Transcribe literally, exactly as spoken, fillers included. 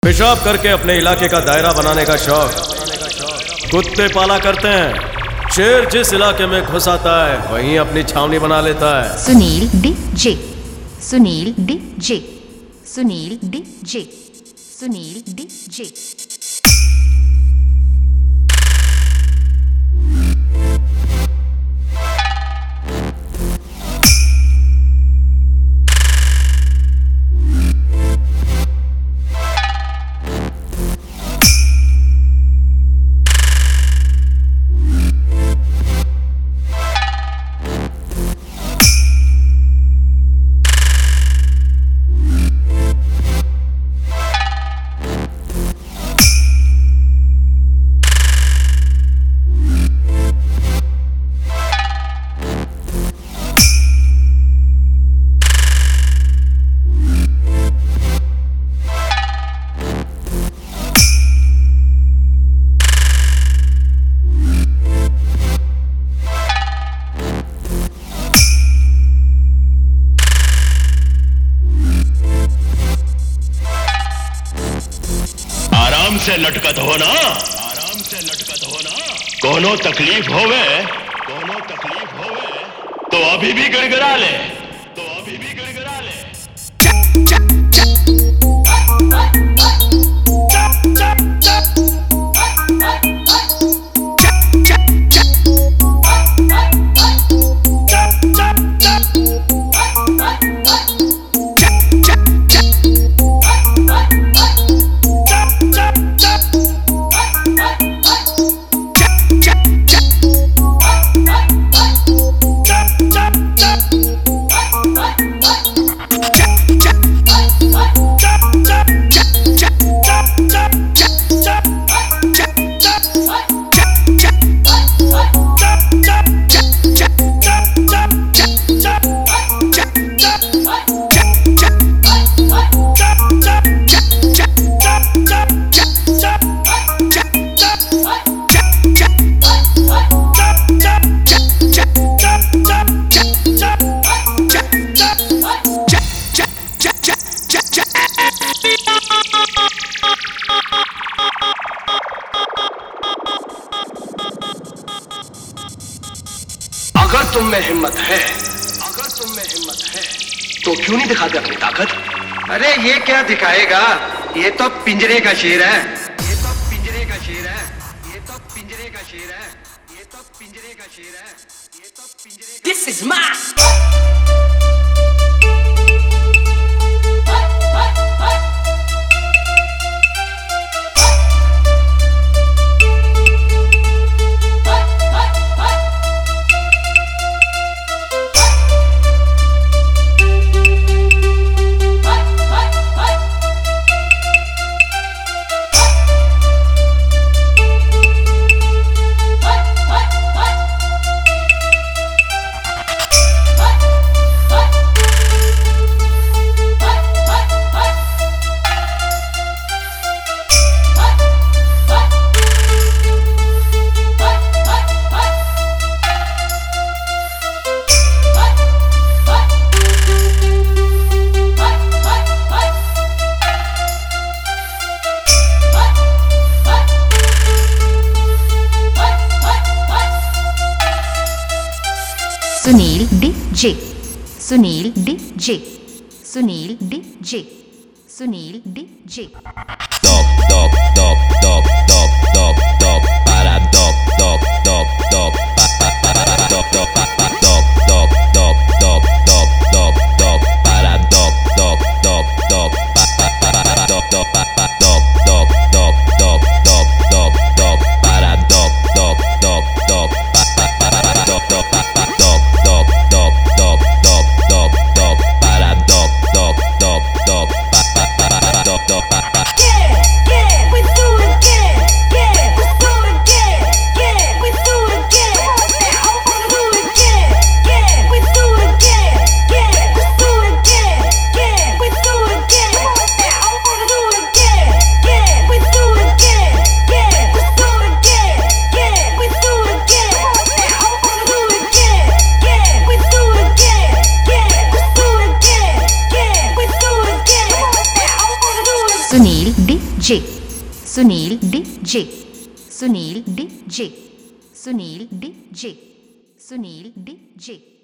पेशाब करके अपने इलाके का दायरा बनाने का शौक कुत्ते पाला करते हैं। शेर जिस इलाके में घुस आता है वहीं अपनी छावनी बना लेता है। Sunil D J Sunil D J Sunil D J Sunil D जे आराम से लटकत हो ना, आराम से लटकत हो ना। कोनो तकलीफ होवे, कोनो तकलीफ होवे तो अभी भी गड़गड़ा ले, तो अभी भी गड़गड़ा ले। अगर तुम में हिम्मत है, अगर तुम में हिम्मत है, तो क्यों नहीं दिखाते अपनी ताकत? अरे ये क्या दिखाएगा, ये तो पिंजरे का शेर है, ये तो पिंजरे का शेर है, ये तो पिंजरे का शेर है, ये तो पिंजरे का शेर है, ये तो पिंजरे का। This is my Sunil D J Sunil D J Sunil D J Sunil D J Dop, dop, dop, dop, dop, dop, dop, para dop, dop, dop, dop, pa pa pa pa dop, dop, pa pa dop, dop, dop, dop, dop, dop, dop, para dop, dop, dop, dop, pa pa pa pa dop, dop, pa pa dop, dop, dop, dop, dop, dop, dop, para dop, dop, dop, dop, pa pa pa pa dop, dop, pa pa dop, dop, dop, dop, dop, dop, dop, para dop, dop, dop, dop, pa pa pa pa dop, dop, pa pa. जे Sunil D J Sunil D J Sunil D J Sunil D जे